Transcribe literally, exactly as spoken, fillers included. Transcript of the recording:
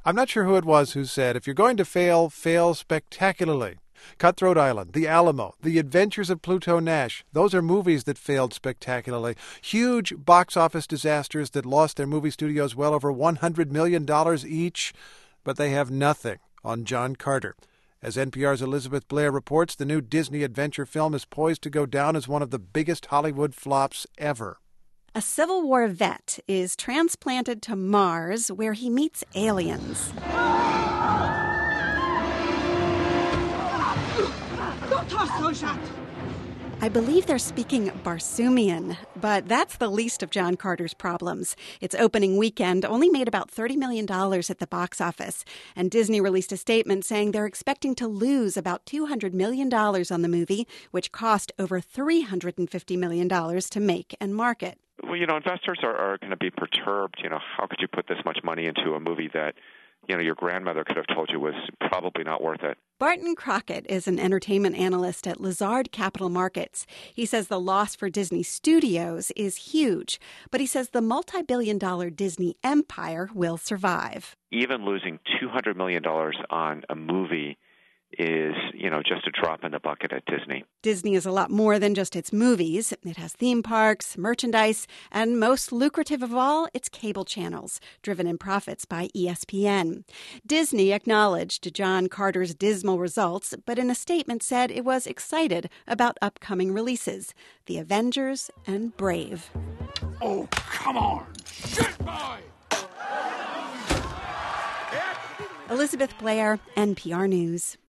I'm not sure who it was who said, if you're going to fail, fail spectacularly. Cutthroat Island, The Alamo, The Adventures of Pluto Nash. Those are movies that failed spectacularly. Huge box office disasters that lost their movie studios well over one hundred million dollars each. But they have nothing on John Carter. As N P R's Elizabeth Blair reports, the new Disney adventure film is poised to go down as one of the biggest Hollywood flops ever. A Civil War vet is transplanted to Mars, where he meets aliens. I believe they're speaking Barsoomian, but that's the least of John Carter's problems. Its opening weekend only made about thirty million dollars at the box office, and Disney released a statement saying they're expecting to lose about two hundred million dollars on the movie, which cost over three hundred fifty million dollars to make and market. Well, you know, investors are, are going to be perturbed. You know, how could you put this much money into a movie that, you know, your grandmother could have told you was probably not worth it? Barton Crockett is an entertainment analyst at Lazard Capital Markets. He says the loss for Disney Studios is huge, but he says the multi-billion dollar Disney empire will survive. Even losing two hundred million dollars on a movie is, you know, just a drop in the bucket at Disney. Disney is a lot more than just its movies. It has theme parks, merchandise, and most lucrative of all, its cable channels, driven in profits by E S P N. Disney acknowledged John Carter's dismal results, but in a statement said it was excited about upcoming releases, The Avengers and Brave. Oh, come on! Shit, boy! Elizabeth Blair, N P R News.